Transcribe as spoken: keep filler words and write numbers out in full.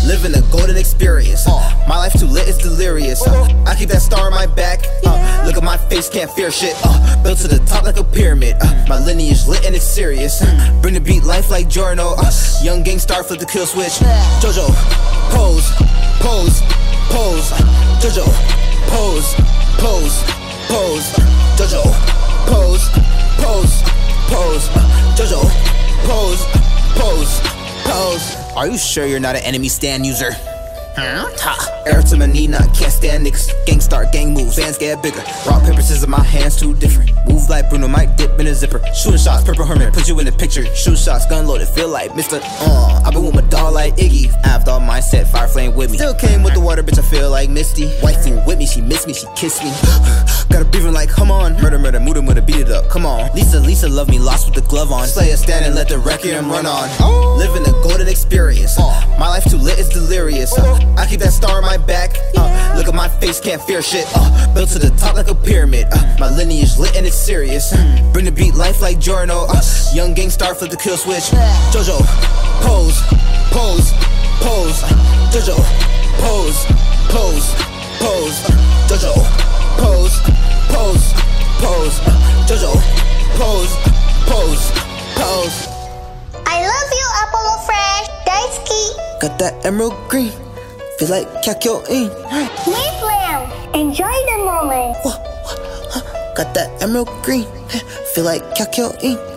living a golden experience. uh, My life too lit, it's delirious. uh, I keep that star on my back. uh, Look at my face, can't fear shit. uh, Built to the top like a pyramid. uh, My lineage lit and it's serious. uh, Bring the beat life like Giorno. uh, Young gang star, flip the kill switch. Jojo, pose, pose, pose. Jojo, pose, pose, pose. Jojo, pose, pose, pose. Jojo, pose, pose, pose. Are you sure you're not an enemy stand user? Huh? Ha. Air to my knee, not can't stand niggas. Gang start, gang moves, fans get bigger. Rock, paper, scissors, my hands too different. Move like Bruno, might dip in a zipper. Shooting shots, purple hermit, put you in the picture. Shoot shots, gun loaded, feel like Mister Uh, I been with my dog like Iggy. Avd all mindset, fire flame with me. Still came with the water, bitch, I feel like Misty. Waifu with me, she missed me, she kissed me. Gotta breathe like, come on. Murder, murder, murder, murder, beat it up, come on. Lisa, Lisa, love me, lost with the glove on. Slayer stand and let the requiem run on. Living a golden experience. uh, My life too lit, it's delirious. uh, I keep that star on my back. uh, Look at my face, can't fear shit. uh, Built to the top like a pyramid. uh, My lineage lit and it's serious. Bring the beat life like Giorno. uh, Young gang star, flip the kill switch. Jojo, pose, pose, pose. Jojo, pose, pose, pose. Jojo, pose, pose, pose. Jojo, pose, pose, pose. I love you, Apollo Fresh. Daisuki. Got that emerald green, feel like Kakyoin. Mayflam. Enjoy the moment. Got that emerald green, feel like Kakyoin.